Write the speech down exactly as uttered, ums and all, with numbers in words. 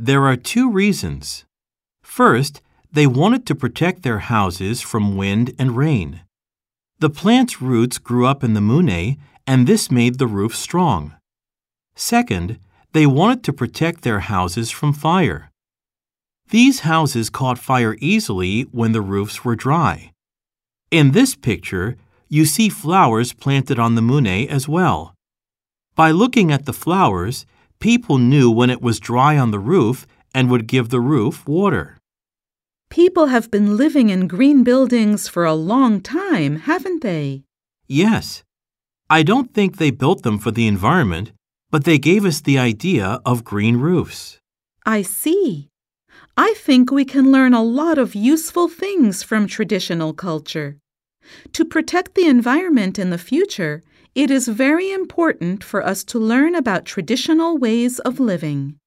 There are two reasons. First, they wanted to protect their houses from wind and rain. The plant's roots grew up in the mune, and this made the roof strong. Second, they wanted to protect their houses from fire. These houses caught fire easily when the roofs were dry. In this picture, you see flowers planted on the mune as well. By looking at the flowers, people knew when it was dry on the roof and would give the roof water. People have been living in green buildings for a long time, haven't they? Yes. I don't think they built them for the environment, but they gave us the idea of green roofs. I see. I think we can learn a lot of useful things from traditional culture. To protect the environment in the future, it is very important for us to learn about traditional ways of living.